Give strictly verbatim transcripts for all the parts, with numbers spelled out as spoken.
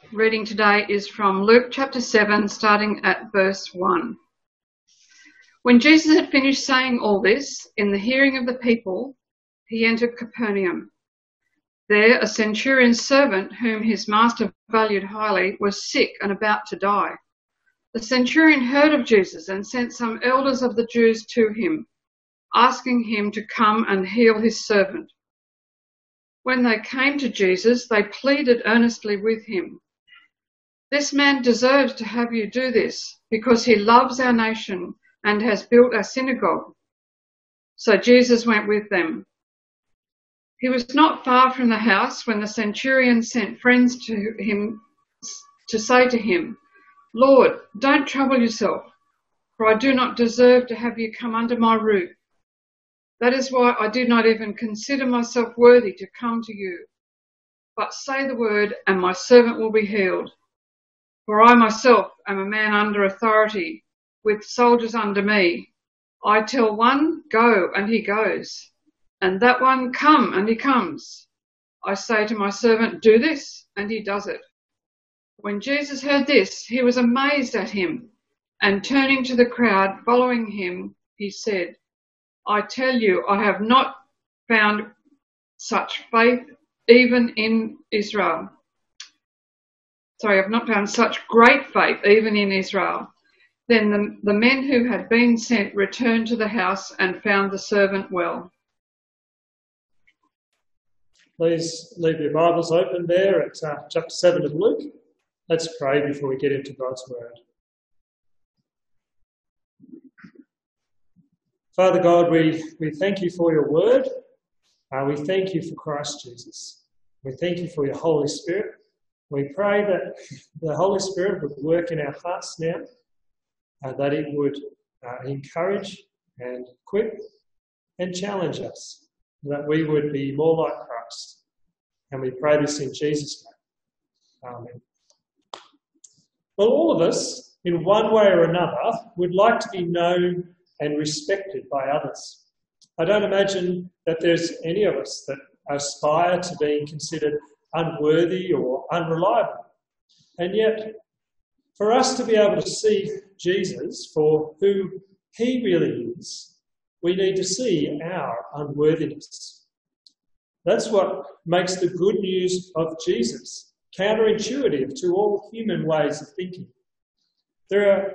Reading today is from Luke chapter seven, starting at verse one. When Jesus had finished saying all this, in the hearing of the people, he entered Capernaum. There a centurion's servant, whom his master valued highly, was sick and about to die. The centurion heard of Jesus and sent some elders of the Jews to him, asking him to come and heal his servant. When they came to Jesus, they pleaded earnestly with him. This man deserves to have you do this, because he loves our nation and has built a synagogue. So Jesus went with them. He was not far from the house when the centurion sent friends to him to say to him, Lord, don't trouble yourself, for I do not deserve to have you come under my roof. That is why I did not even consider myself worthy to come to you. But say the word, and my servant will be healed. For I myself am a man under authority, with soldiers under me. I tell one, go, and he goes, and that one, come, and he comes. I say to my servant, do this, and he does it. When Jesus heard this, he was amazed at him, and turning to the crowd following him, he said, I tell you, I have not found such faith even in Israel. Sorry, I've not found such great faith even in Israel. Then the, the men who had been sent returned to the house and found the servant well. Please leave your Bibles open there at uh, chapter seven of Luke. Let's pray before we get into God's word. Father God, we, we thank you for your word. Uh, we thank you for Christ Jesus. We thank you for your Holy Spirit. We pray that the Holy Spirit would work in our hearts now, uh, that it would uh, encourage and equip and challenge us, that we would be more like Christ. And we pray this in Jesus' name. Amen. Well, all of us, in one way or another, would like to be known and respected by others. I don't imagine that there's any of us that aspire to being considered unworthy or unreliable. And yet, for us to be able to see Jesus for who he really is, we need to see our unworthiness. That's what makes the good news of Jesus counterintuitive to all human ways of thinking. There are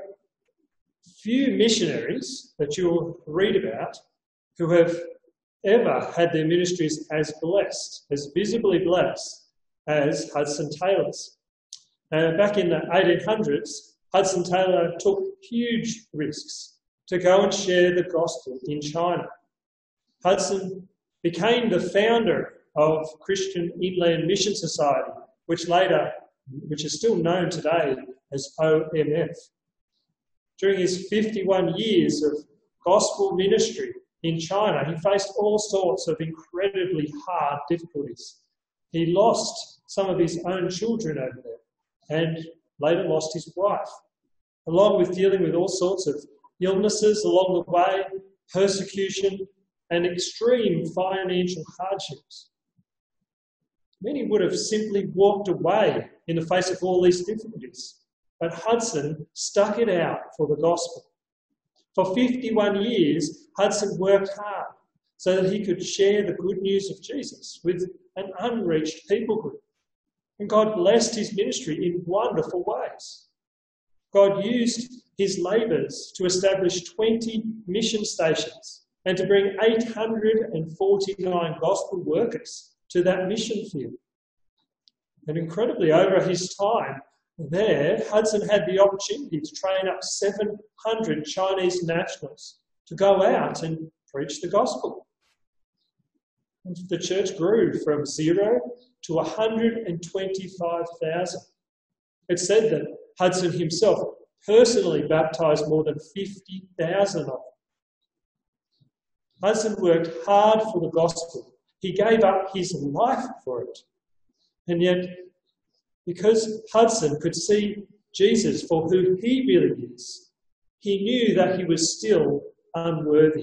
few missionaries that you'll read about who have ever had their ministries as blessed, as visibly blessed, as Hudson Taylor's. Uh, back in the eighteen hundreds, Hudson Taylor took huge risks to go and share the gospel in China. Hudson became the founder of Christian Inland Mission Society, which later, which is still known today as O M F. During his fifty-one years of gospel ministry in China, he faced all sorts of incredibly hard difficulties. He lost some of his own children over there and later lost his wife, along with dealing with all sorts of illnesses along the way, persecution, and extreme financial hardships. Many would have simply walked away in the face of all these difficulties, but Hudson stuck it out for the gospel. For fifty-one years, Hudson worked hard so that he could share the good news of Jesus with an unreached people group. And God blessed his ministry in wonderful ways. God used his labours to establish twenty mission stations and to bring eight hundred forty-nine gospel workers to that mission field. And incredibly, over his time there, Hudson had the opportunity to train up seven hundred Chinese nationals to go out and preach the gospel. And the church grew from zero to one hundred twenty-five thousand. It's said that Hudson himself personally baptised more than fifty thousand of them. Hudson worked hard for the gospel. He gave up his life for it. And yet, because Hudson could see Jesus for who he really is, he knew that he was still unworthy.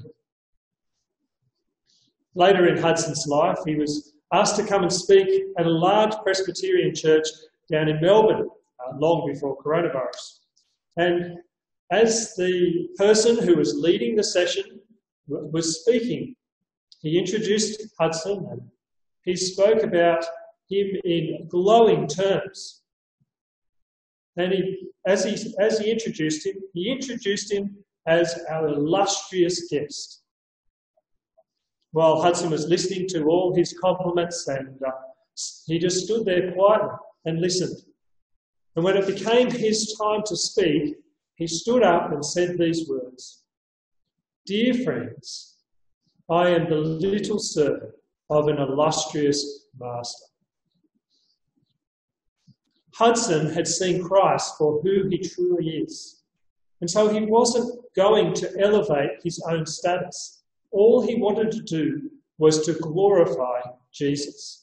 Later in Hudson's life, he was asked to come and speak at a large Presbyterian church down in Melbourne uh, long before coronavirus. And as the person who was leading the session was speaking, he introduced Hudson and he spoke about him in glowing terms. And he, as, he, as he introduced him, he introduced him as our illustrious guest. While Hudson was listening to all his compliments, and uh, he just stood there quietly and listened. And when it became his time to speak, he stood up and said these words: "Dear friends, I am the little servant of an illustrious master." Hudson had seen Christ for who he truly is, and so he wasn't going to elevate his own status. All he wanted to do was to glorify Jesus.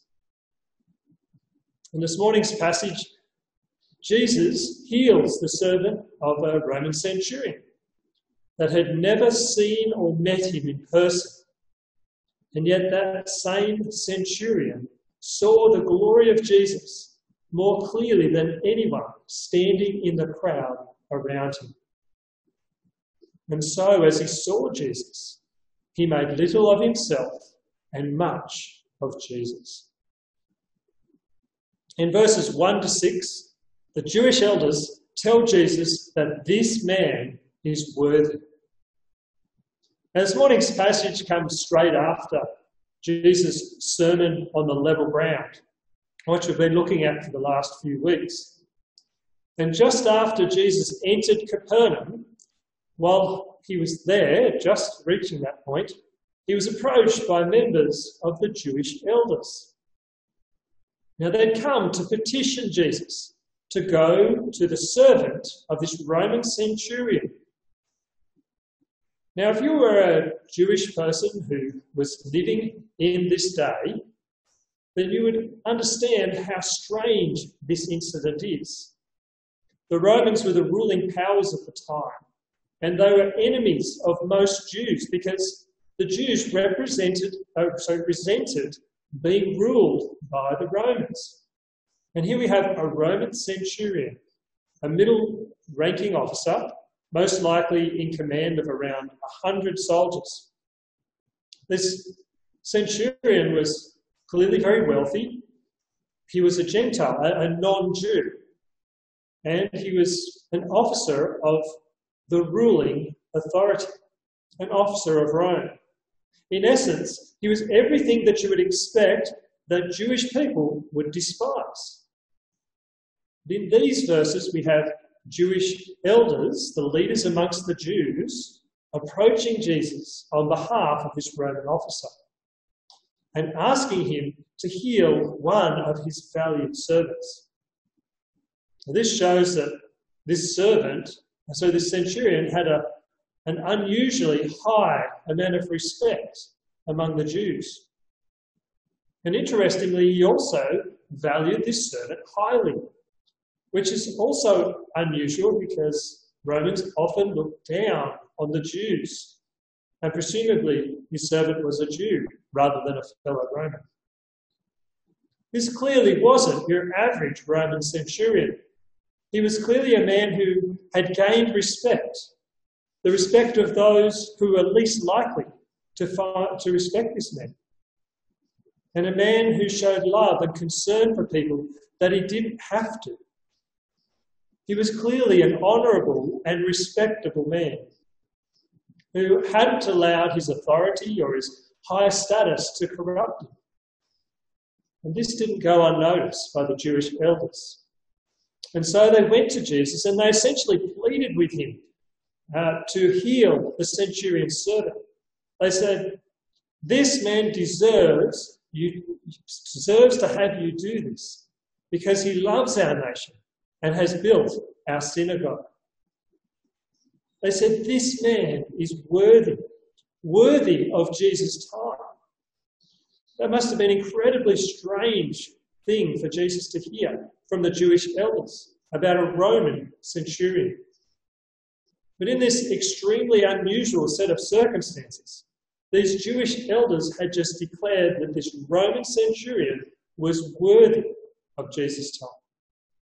In this morning's passage, Jesus heals the servant of a Roman centurion that had never seen or met him in person. And yet that same centurion saw the glory of Jesus more clearly than anyone standing in the crowd around him. And so as he saw Jesus, he made little of himself and much of Jesus. In verses one to six, the Jewish elders tell Jesus that this man is worthy. Now, this morning's passage comes straight after Jesus' sermon on the level ground, which we've been looking at for the last few weeks. And just after Jesus entered Capernaum, while he was there, just reaching that point, he was approached by members of the Jewish elders. Now, they'd come to petition Jesus to go to the servant of this Roman centurion. Now, if you were a Jewish person who was living in this day, then you would understand how strange this incident is. The Romans were the ruling powers of the time, and they were enemies of most Jews because the Jews represented, uh, so resented being ruled by the Romans. And here we have a Roman centurion, a middle-ranking officer, most likely in command of around a hundred soldiers. This centurion was clearly very wealthy. He was a Gentile, a, a non-Jew, and he was an officer of the ruling authority, an officer of Rome. In essence, he was everything that you would expect that Jewish people would despise. In these verses, we have Jewish elders, the leaders amongst the Jews, approaching Jesus on behalf of this Roman officer and asking him to heal one of his valued servants. Now, this shows that this servant, so this centurion, had a, an unusually high amount of respect among the Jews. And interestingly, he also valued this servant highly, which is also unusual because Romans often looked down on the Jews. And presumably, his servant was a Jew rather than a fellow Roman. This clearly wasn't your average Roman centurion. He was clearly a man who had gained respect, the respect of those who were least likely to, find, to respect this man. And a man who showed love and concern for people that he didn't have to. He was clearly an honourable and respectable man who hadn't allowed his authority or his high status to corrupt him. And this didn't go unnoticed by the Jewish elders. And so they went to Jesus and they essentially pleaded with him uh, to heal the centurion's servant. They said, "This man deserves you deserves to have you do this because he loves our nation and has built our synagogue." They said, "This man is worthy, worthy of Jesus' time." That must have been an incredibly strange thing for Jesus to hear from the Jewish elders about a Roman centurion. But in this extremely unusual set of circumstances, these Jewish elders had just declared that this Roman centurion was worthy of Jesus' time.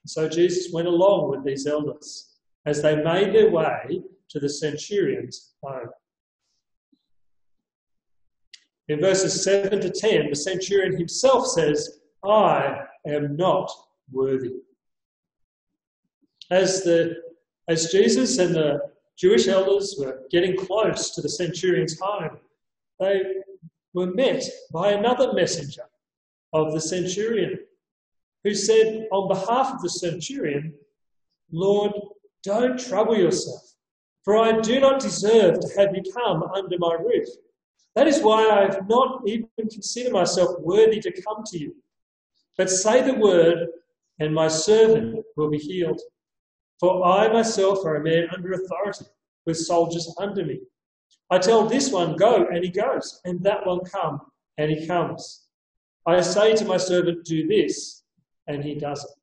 So Jesus went along with these elders as they made their way to the centurion's home. In verses seven to ten, the centurion himself says, I am not worthy. As, the, as Jesus and the Jewish elders were getting close to the centurion's home, they were met by another messenger of the centurion who said on behalf of the centurion, Lord, don't trouble yourself, for I do not deserve to have you come under my roof. That is why I have not even considered myself worthy to come to you. But say the word, and my servant will be healed. For I myself are a man under authority, with soldiers under me. I tell this one, go, and he goes, and that one, come, and he comes. I say to my servant, do this, and he does it.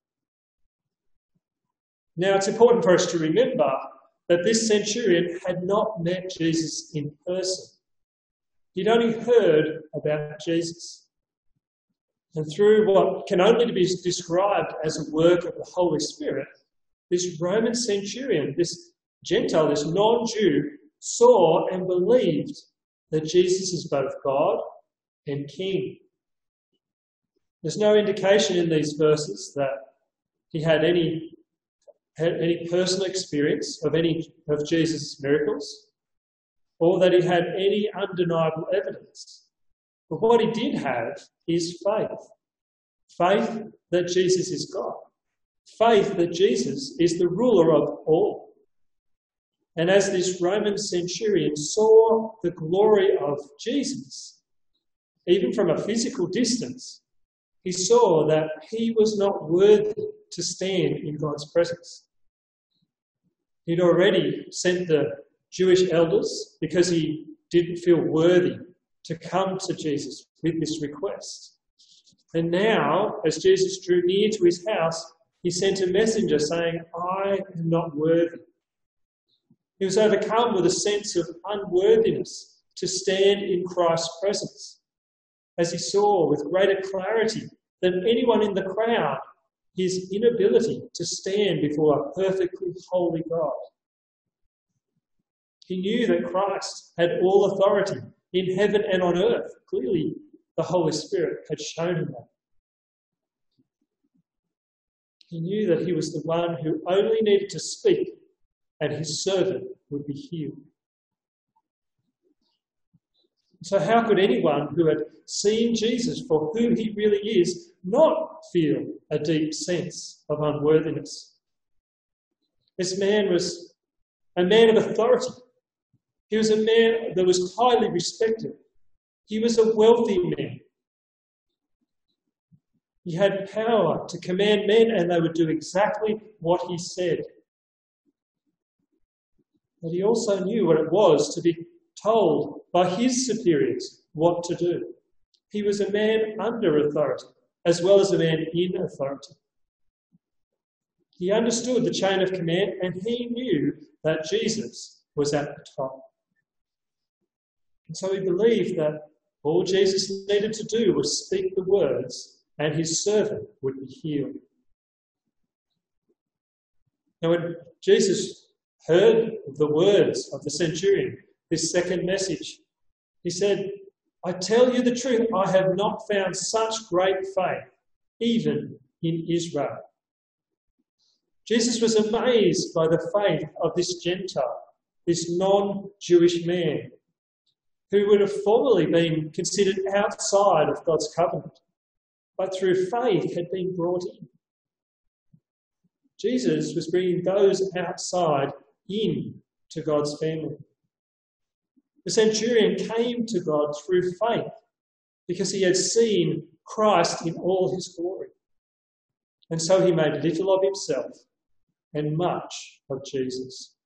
Now, it's important for us to remember that this centurion had not met Jesus in person. He'd only heard about Jesus. And through what can only be described as a work of the Holy Spirit, this Roman centurion, this Gentile, this non-Jew, saw and believed that Jesus is both God and King. There's no indication in these verses that he had any, had any personal experience of any of Jesus' miracles, or that he had any undeniable evidence. But what he did have is faith. Faith that Jesus is God. Faith that Jesus is the ruler of all. And as this Roman centurion saw the glory of Jesus, even from a physical distance, he saw that he was not worthy to stand in God's presence. He'd already sent the Jewish elders because he didn't feel worthy to come to Jesus with this request. And now, as Jesus drew near to his house, he sent a messenger saying, I am not worthy. He was overcome with a sense of unworthiness to stand in Christ's presence, as he saw with greater clarity than anyone in the crowd his inability to stand before a perfectly holy God. He knew that Christ had all authority in heaven and on earth. Clearly, the Holy Spirit had shown him that. He knew that he was the one who only needed to speak and his servant would be healed. So how could anyone who had seen Jesus for who he really is not feel a deep sense of unworthiness? This man was a man of authority. He was a man that was highly respected. He was a wealthy man. He had power to command men and they would do exactly what he said. But he also knew what it was to be told by his superiors what to do. He was a man under authority as well as a man in authority. He understood the chain of command and he knew that Jesus was at the top. And so he believed that all Jesus needed to do was speak the words and his servant would be healed. Now when Jesus heard the words of the centurion, this second message, he said, I tell you the truth, I have not found such great faith, even in Israel. Jesus was amazed by the faith of this Gentile, this non-Jewish man, who would have formerly been considered outside of God's covenant, but through faith had been brought in. Jesus was bringing those outside in to God's family. The centurion came to God through faith because he had seen Christ in all his glory. And so he made little of himself and much of Jesus.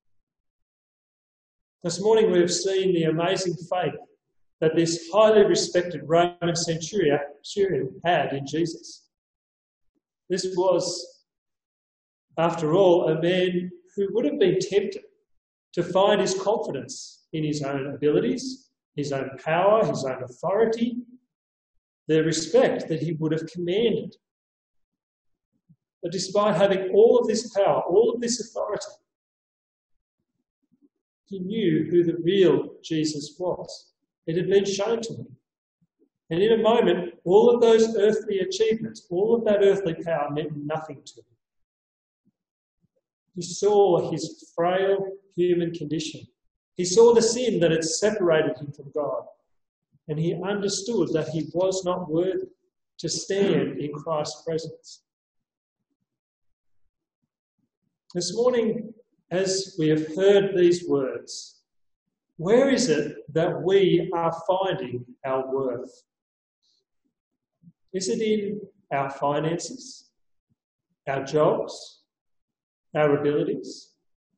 This morning we have seen the amazing faith that this highly respected Roman centurion had in Jesus. This was, after all, a man who would have been tempted to find his confidence in his own abilities, his own power, his own authority, the respect that he would have commanded. That despite having all of this power, all of this authority, he knew who the real Jesus was. It had been shown to him. And in a moment, all of those earthly achievements, all of that earthly power meant nothing to him. He saw his frail human condition. He saw the sin that had separated him from God. And he understood that he was not worthy to stand in Christ's presence. This morning, as we have heard these words, where is it that we are finding our worth? Is it in our finances, our jobs, our abilities,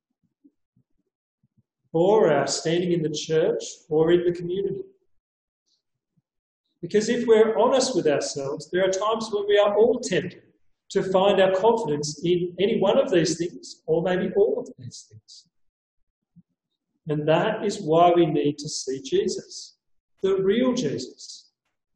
or our standing in the church or in the community? Because if we're honest with ourselves, there are times when we are all tempted to find our confidence in any one of these things, or maybe all of these things. And that is why we need to see Jesus, the real Jesus.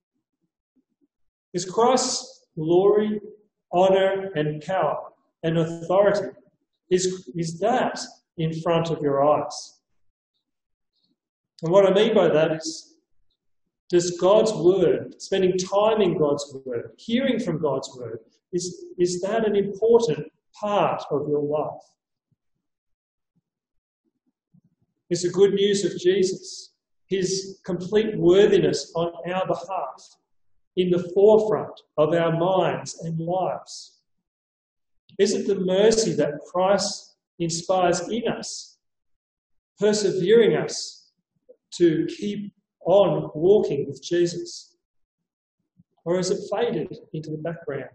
Is Christ's glory, honour and power and authority, is, is that in front of your eyes? And what I mean by that is, does God's word, spending time in God's word, hearing from God's word, is, is that an important part of your life? Is the good news of Jesus, his complete worthiness on our behalf, in the forefront of our minds and lives? Is it the mercy that Christ inspires in us, persevering us to keep on walking with Jesus? Or has it faded into the background?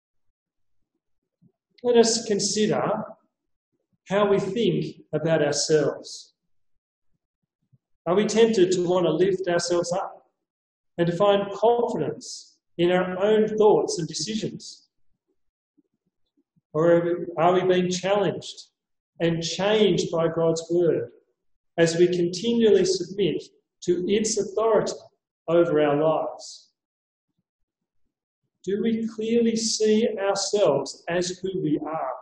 Let us consider how we think about ourselves. Are we tempted to want to lift ourselves up and to find confidence in our own thoughts and decisions? Or are we, are we being challenged and changed by God's word as we continually submit to its authority over our lives? Do we clearly see ourselves as who we are?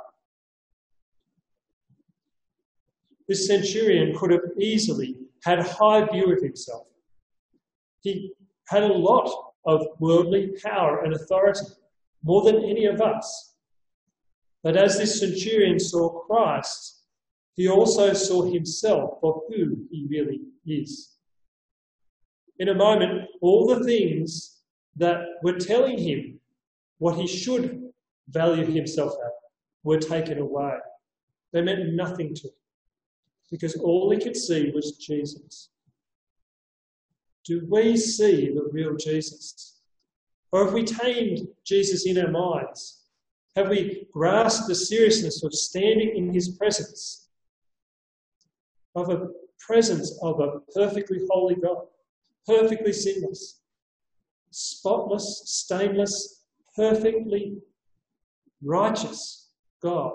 This centurion could have easily had a high view of himself. He had a lot of worldly power and authority, more than any of us. But as this centurion saw Christ, he also saw himself for who he really is. In a moment, all the things that were telling him what he should value himself at were taken away. They meant nothing to him, because all he could see was Jesus. Do we see the real Jesus? Or have we tamed Jesus in our minds? Have we grasped the seriousness of standing in his presence, of a presence of a perfectly holy God, perfectly sinless, spotless, stainless, perfectly righteous God?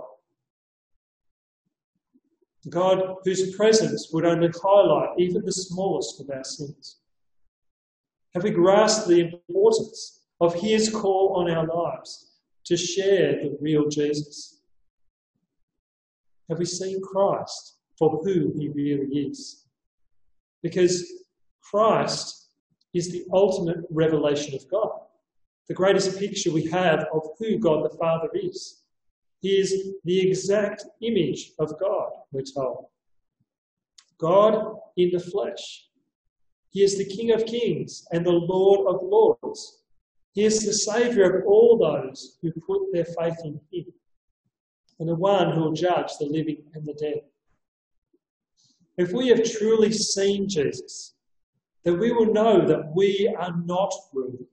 God whose presence would only highlight even the smallest of our sins. Have we grasped the importance of his call on our lives to share the real Jesus? Have we seen Christ for who he really is? Because Christ is the ultimate revelation of God, the greatest picture we have of who God the Father is. He is the exact image of God, we're told. God in the flesh. He is the King of kings and the Lord of lords. He is the Saviour of all those who put their faith in him, and the one who will judge the living and the dead. If we have truly seen Jesus, then we will know that we are not worthy.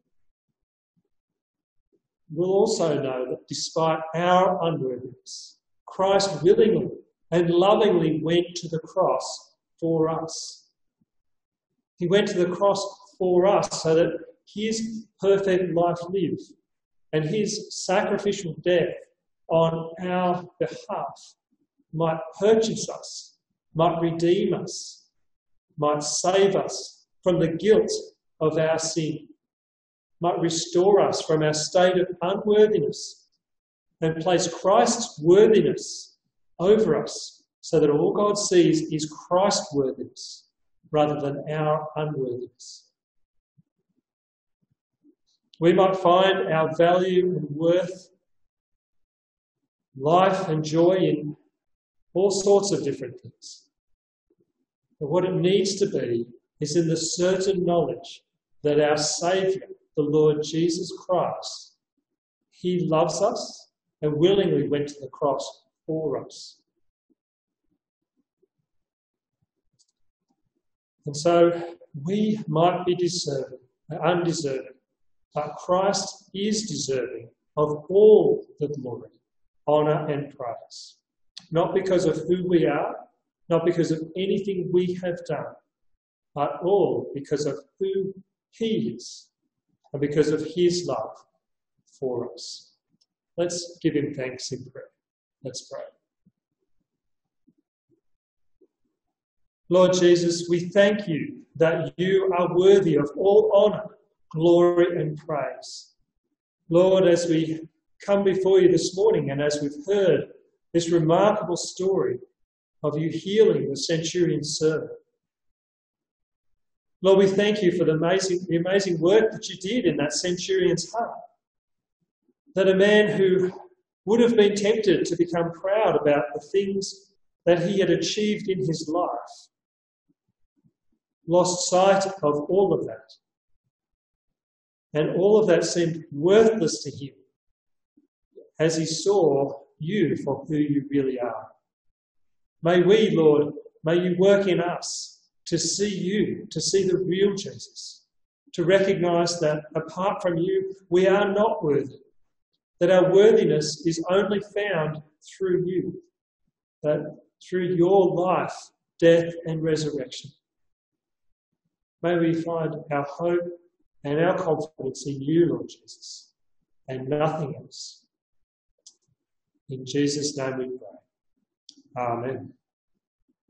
We'll also know that despite our unworthiness, Christ willingly and lovingly went to the cross for us. He went to the cross for us so that his perfect life lived and his sacrificial death on our behalf might purchase us, might redeem us, might save us from the guilt of our sin, might restore us from our state of unworthiness and place Christ's worthiness over us so that all God sees is Christ's worthiness rather than our unworthiness. We might find our value and worth, life and joy in all sorts of different things. But what it needs to be is in the certain knowledge that our Saviour, the Lord Jesus Christ, he loves us and willingly went to the cross for us. And so we might be deserving, undeserving, but Christ is deserving of all the glory, honour and praise. Not because of who we are, not because of anything we have done, but all because of who he is and because of his love for us. Let's give him thanks in prayer. Let's pray. Lord Jesus, we thank you that you are worthy of all honour, glory and praise. Lord, as we come before you this morning and as we've heard this remarkable story of you healing the centurion's servant, Lord, we thank you for the amazing, the amazing work that you did in that centurion's heart. That a man who would have been tempted to become proud about the things that he had achieved in his life, lost sight of all of that. And all of that seemed worthless to him as he saw you for who you really are. May we, Lord, may you work in us to see you, to see the real Jesus, to recognise that apart from you, we are not worthy, that our worthiness is only found through you, that through your life, death and resurrection. May we find our hope and our confidence in you, Lord Jesus, and nothing else. In Jesus' name we pray. Amen.